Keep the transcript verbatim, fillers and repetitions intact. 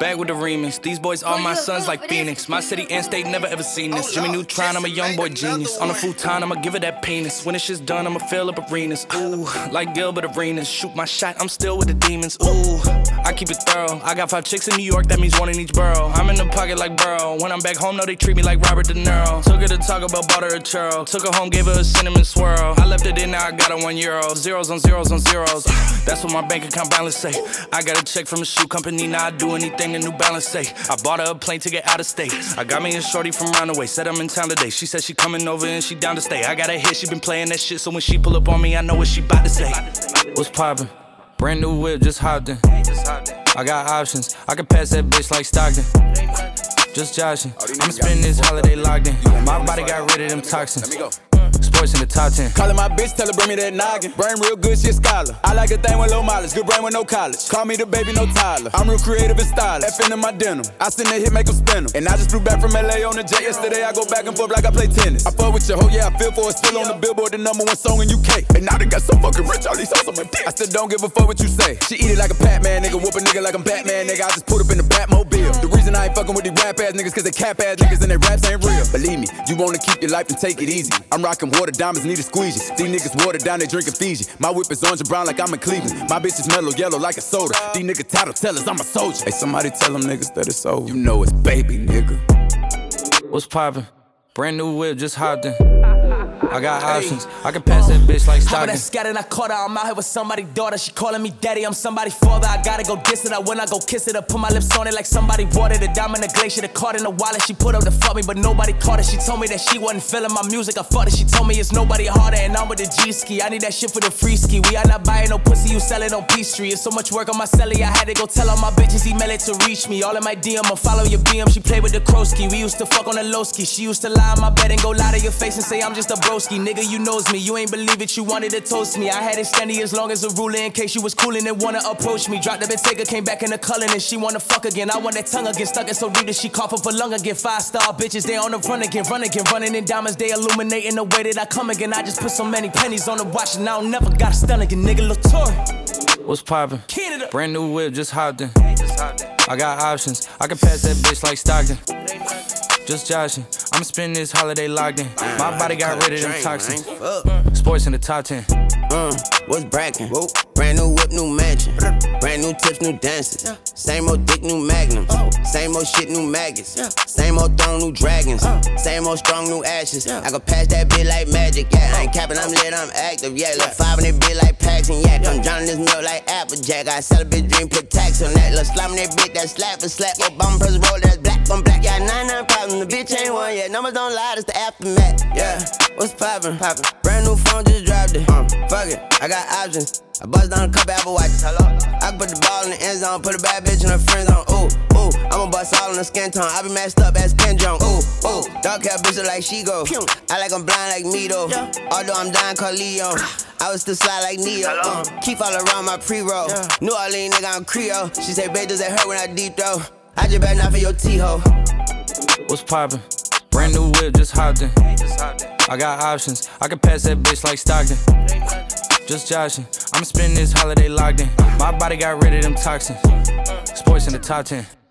Back with the remix. These boys all my sons like Phoenix. My city and state never ever seen this. Jimmy Neutron, I'm a young boy genius. On a futon, I'ma give it that penis. When this shit's done, I'ma fill up arenas. Ooh, like Gilbert Arenas. Shoot my shot, I'm still with the demons. Ooh, I keep it thorough. I got five chicks in New York, that means one in each borough. I'm in the pocket like Burrow. When I'm back home, no, they treat me like Robert De Niro. Took her to Taco Bell, bought her a churro. Took her home, gave her a cinnamon swirl. I left it in, now I got her one euro. Zeros on zeros on zeros. That's what my bank account balance say. I got a check from a shoe company, now I do anything a New Balance say. I bought her a plane ticket out of state. I got me a shorty from Roundaway, said I'm in town today. She said she coming over and she down to stay. I got a hit, she been playing that shit, so when she pull up on me, I know what she bout to say. What's poppin'? Brand new whip, just hopped in. I got options, I can pass that bitch like Stockton. Just joshing, I'ma spend this holiday locked in. My body got rid of them toxins. Sports in the top ten. Callin' my bitch, tell her bring me that noggin. Brain real good, she a scholar. I like a thing with low mileage, good brain with no college. Call me the baby, no Tyler. I'm real creative and stylish. F in my denim. I send that hit, make them spin 'em. And I just flew back from L A on the jet yesterday. I go back and forth like I play tennis. I fuck with your hoe, yeah, I feel for it. Still on the Billboard, the number one song in U K. And now they got so fucking rich, all these hoes on my dick. I still don't give a fuck what you say. She eat it like a Pac-Man, nigga. Whoop a nigga like I'm Batman, nigga. I just put up in the Batmobile. The reason I ain't fucking with these rap ass niggas, cause they cap ass niggas and they raps ain't real. Believe me, you wanna keep your life and take it easy. I'm rocking water diamonds, need a squeegee. These niggas water down, they drinking Fiji. My whip is orange and brown like I'm in Cleveland. My bitch is mellow yellow like a soda. These niggas title tellers, I'm a soldier. Hey, somebody tell them niggas that it's over. You know it's baby, nigga. What's poppin'? Brand new whip, just hopped in. I got options, I can pass that bitch like Stockton. I'm scattered, I caught her, I'm out here with somebody's daughter. She calling me daddy, I'm somebody's father. I gotta go diss it, I when I go kiss it. I put my lips on it like somebody watered the diamond, the glacier, the card in the wallet. She put up to fuck me, but nobody caught it. She told me that she wasn't feeling my music, I fucked it. She told me it's nobody harder, and I'm with the G-ski. I need that shit for the free ski. We are not buying no pussy, you sell it on P-Street. It's so much work on my celly, I had to go tell all my bitches, email it to reach me. All in my D M, I follow your B M, she played with the Krosky. We used to fuck on the low ski. She used to lie on my bed and go lie to your face and say I'm just a broski. Nigga, you knows me, you ain't believe it, you wanted to toast me. I had it standing as long as a ruler in case you was coolin' and wanna approach me. Dropped the Bentayga, came back in the culling and she wanna fuck again. I want that tongue again, stuck it so deep that she cough up a lung again. Five star bitches, they on the run again, run again, running in diamonds, they illuminating the way that I come again. I just put so many pennies on the watch and I don't never got a stun again, nigga. Latour. What's poppin'? Brand new whip, just hopped in. I got options, I can pass that bitch like Stockton. Just joshing, I'ma spend this holiday locked in. My body got rid of them toxins. Sports in the top ten. Uh, what's brackin'? Brand new whip, new mansion. Brand new tips, new dances. Same old dick, new magnums. Same old shit, new maggots. Same old throne, new dragons. Same old strong, new ashes. I can pass that bitch like magic, yeah. I ain't capping, I'm lit, I'm active, yeah. Look five in that bitch like packs and yak. I'm drowning this milk like Applejack. I sell a bitch dream, put tax on that. Look slime that bitch, that slap for slap. Your bum press roll, that's black on black. Yeah, nine nine problems, the bitch ain't one yet. Numbers don't lie, it's the aftermath, yeah. What's poppin'? Poppin'. Brand new phone, just dropped it. Uh, fuck it, I got options. I bust down a couple Apple Watches. Hello? I can put the ball in the end zone, put a bad bitch in her friend zone. Ooh, ooh, I'ma bust all in the skin tone. I be messed up as Ken Jong. Ooh, ooh, dark hair bitch look like she go. I like I'm blind like me though. Although I'm dying called Leon. I was still slide like Neo. Uh, keep all around my pre-roll. New Orleans nigga, I'm Creole. She say, babe, does that hurt when I deep throw? I just better not for your T-ho. What's poppin'? Brand new whip, just hopped in. I got options, I can pass that bitch like Stockton. Just joshing, I'ma spend this holiday locked in. My body got rid of them toxins. Sports in the top ten.